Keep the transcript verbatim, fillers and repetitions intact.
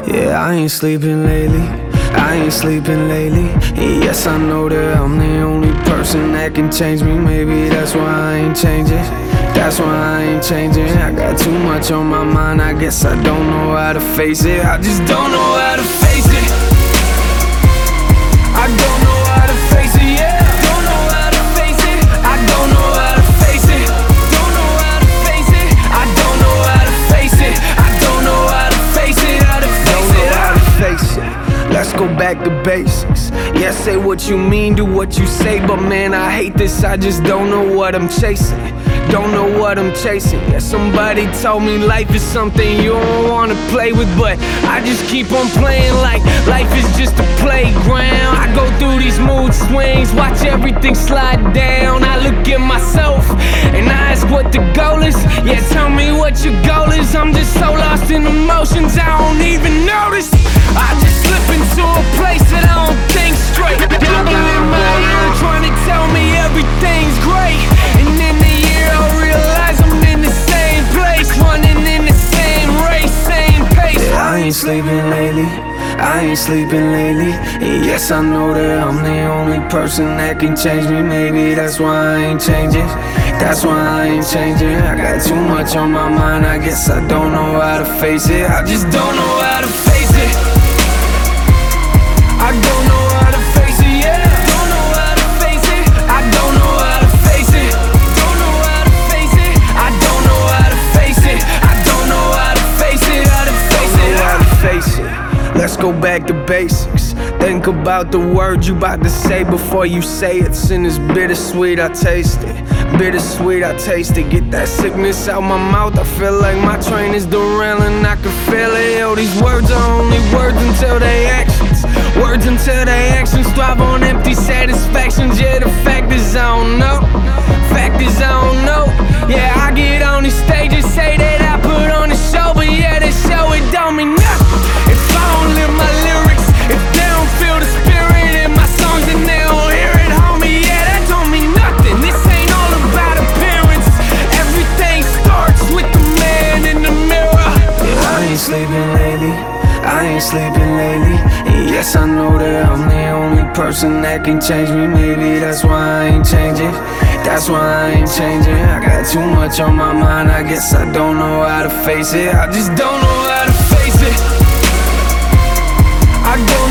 Yeah, I ain't sleeping lately, I ain't sleeping lately. Yes, I know that I'm the only person that can change me. Maybe that's why I ain't changing, that's why I ain't changing. I got too much on my mind, I guess I don't know how to face it. I just don't know how to face it. I don't know how to face it, yeah. Don't know how to face it. I don't know how to face it. Don't know how to face it. I don't know how to face it. I don't know how to face it. How to face it. How to face it. Let's go back to basics. Yeah, say what you mean, do what you say. But man, I hate this, I just don't know what I'm chasing. Don't know what I'm chasing. Yeah, somebody told me life is something you don't wanna play with, but I just keep on playing like life is just a playground. I go through these mood swings, watch everything slide down. I look at myself and I ask what the goal is. Yeah, tell me what your goal is. I'm just so lost in emotions, I don't even notice. I just slip into a place that I don't think straight. Devil in my ear trying to tell me everything's great, and in the year I'll realize I'm in the same place, running in the same race, same pace. Yeah, I ain't sleeping lately, I ain't sleeping lately. Yes, I know that I'm the only person that can change me. Maybe that's why I ain't changing, that's why I ain't changing. I got too much on my mind, I guess I don't know how to face it. I just don't know how to face it. I don't know how to face it, yeah. Don't know how to face it. I don't know how to face it. Don't know how to face it. I don't know how to face it. I don't know how to face it. How to face it. How to face it. Let's go back to basics. Think about the words you about to say before you say it. Sin is bittersweet, I taste it. Bittersweet, I taste it. Get that sickness out my mouth, I feel like my train is derailing. I can feel it, yo, these words are only words until they actions. Words until they actions thrive on empty satisfactions. Yeah, the fact is I don't know. Fact is I don't know. Yeah, I get on these stages, say that I put on a show, but yeah, that show it don't mean nothing if I don't live my lyrics. If they don't feel the spirit in my songs and they don't hear it, homie, yeah, that don't mean nothing. This ain't all about appearance. Everything starts with the man in the mirror. Yeah, I ain't sleeping lately, I ain't sleeping lately. Yes, I know that I'm the only person that can change me. Maybe that's why I ain't changing, that's why I ain't changing. I got too much on my mind, I guess I don't know how to face it. I just don't know how to face it. I don't